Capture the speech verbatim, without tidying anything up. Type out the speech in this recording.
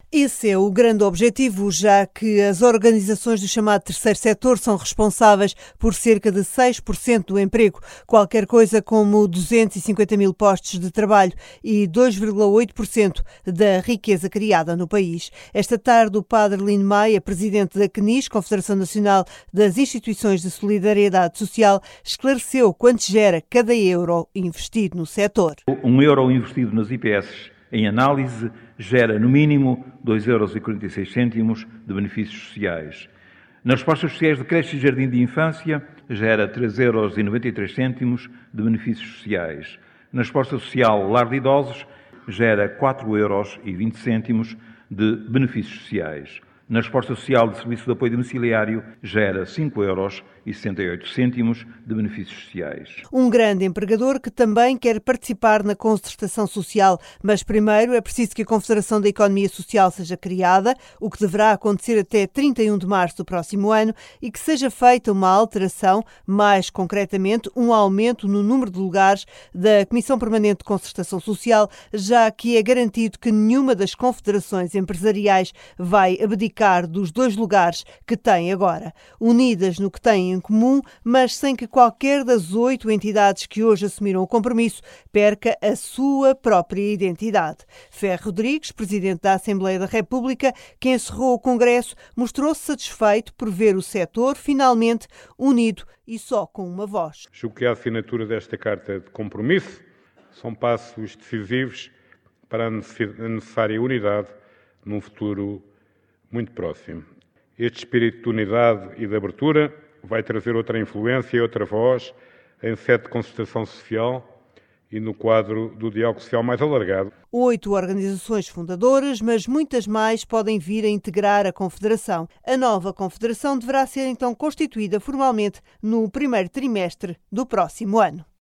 Esse é o grande objetivo, já que as organizações do chamado terceiro setor são responsáveis por cerca de seis por cento do emprego, qualquer coisa como duzentos e cinquenta mil postos de trabalho e dois vírgula oito por cento da riqueza criada no país. Esta tarde, o padre Lino Maia, presidente da C N I S, Confederação Nacional das Instituições de Solidariedade Social, esclareceu quanto gera cada euro investido no setor. Um euro investido nas I P S em análise gera, no mínimo, dois euros e quarenta e seis cêntimos de benefícios sociais. Nas respostas sociais de creche e jardim de infância, gera três euros e noventa e três cêntimos de benefícios sociais. Na resposta social lar de idosos, gera quatro euros e vinte cêntimos de benefícios sociais. Na resposta social de serviço de apoio domiciliário, gera cinco euros e sessenta e oito cêntimos de benefícios sociais. Um grande empregador que também quer participar na concertação social, mas primeiro é preciso que a Confederação da Economia Social seja criada, o que deverá acontecer até trinta e um de março do próximo ano, e que seja feita uma alteração, mais concretamente um aumento no número de lugares da Comissão Permanente de Concertação Social, já que é garantido que nenhuma das confederações empresariais vai abdicar dos dois lugares que têm agora, unidas no que têm em comum, mas sem que qualquer das oito entidades que hoje assumiram o compromisso perca a sua própria identidade. Ferro Rodrigues, presidente da Assembleia da República, que encerrou o Congresso, mostrou-se satisfeito por ver o setor finalmente unido e só com uma voz. Julgo que a assinatura desta carta de compromisso são passos decisivos para a necessária unidade num futuro muito próximo. Este espírito de unidade e de abertura vai trazer outra influência e outra voz em sede de concertação social e no quadro do diálogo social mais alargado. Oito organizações fundadoras, mas muitas mais podem vir a integrar a Confederação. A nova Confederação deverá ser então constituída formalmente no primeiro trimestre do próximo ano.